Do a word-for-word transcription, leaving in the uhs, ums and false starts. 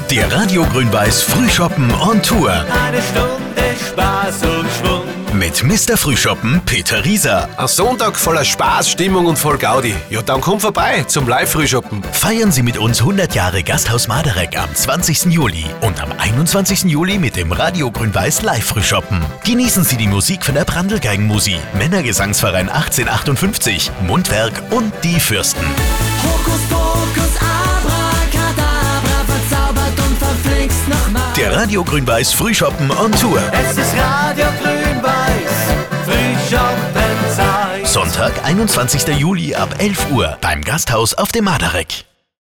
Der Radio Grün-Weiß Frühschoppen on Tour. Eine Stunde Spaß und Schwung. Mit Mister Frühschoppen Peter Rieser. Ein Sonntag voller Spaß, Stimmung und voll Gaudi. Ja, dann komm vorbei zum Live-Frühschoppen. Feiern Sie mit uns hundert Jahre Gasthaus Maderek am zwanzigsten Juli und am einundzwanzigsten Juli mit dem Radio Grün-Weiß Live-Frühschoppen. Genießen Sie die Musik von der Brandelgeigenmusi, Männergesangsverein achtzehnhundertachtundfünfzig, Mundwerk und die Fürsten. Hokus Pokus Abracadabra, verzaubert und verflixt nochmal. Der Radio Grün-Weiß Frühschoppen on Tour. Es ist Radio Grün-Weiß, Frühschoppenzeit. Sonntag, einundzwanzigsten Juli ab elf Uhr beim Gasthaus auf dem Maderek.